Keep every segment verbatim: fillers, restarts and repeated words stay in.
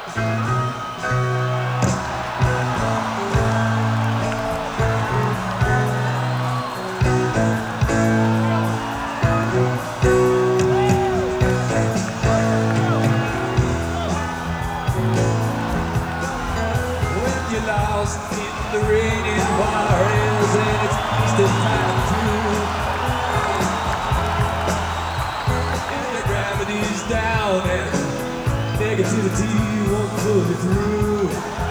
Lost in the raining waters and it's still time through. And the gravity's down and negativity won't pull you through.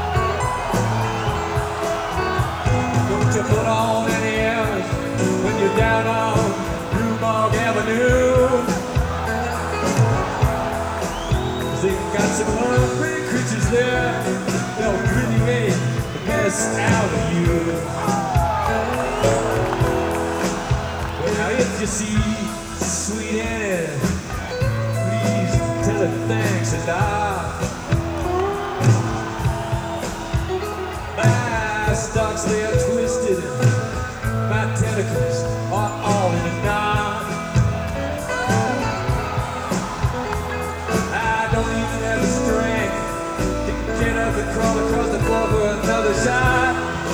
Don't you put on any airs when you're down on Rhubarb Avenue. 'Cause they got some hungry creatures there. They'll really make the best out of you. Well, now if you see Sweet Annie, please tell her thanks a lot. My stalks, they are twisted, my tentacles are all in a knot. I don't even have the strength to get up and crawl across the floor for another shot.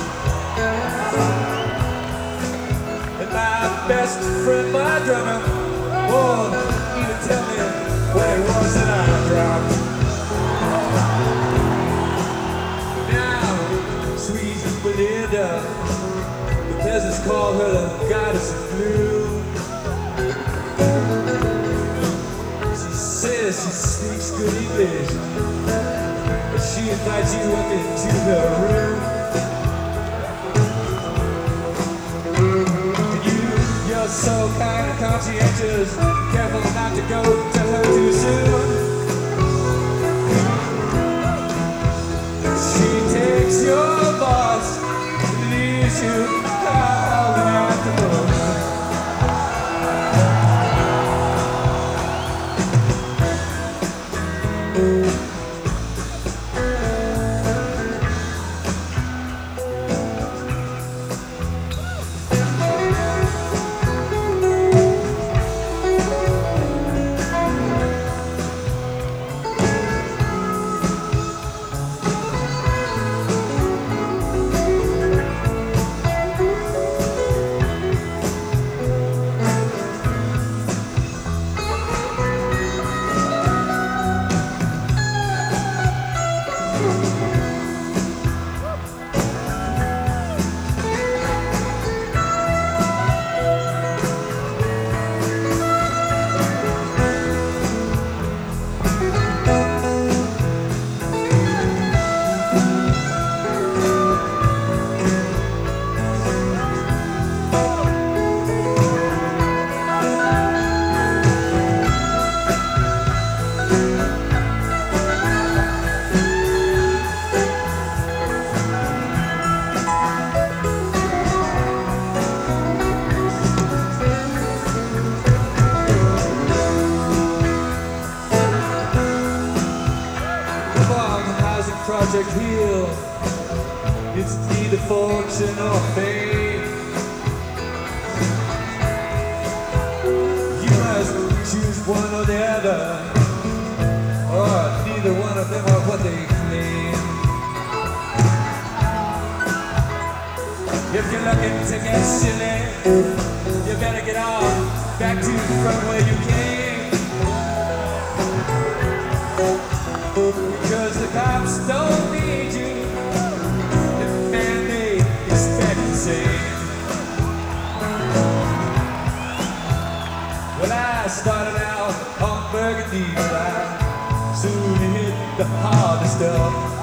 And my best friend, my drummer, won't even tell me where it was that I dropped. Now, sweet Belinda, the peasants call her the goddess of blue. She says she speaks good English, but she invites you up into her room. And you, you're so kind and conscientious, careful not to go to her too soon. She takes your boss and leaves you howling at the moon. Project Hill, it's neither fortune or fame. You must choose one or the other, or neither one of them are what they claim. If you're looking to get silly, you better get on back to from where you came. Because the cops don't need you, and they expect the same. Well, I started out on Burgundy, but I soon hit the hardest stuff.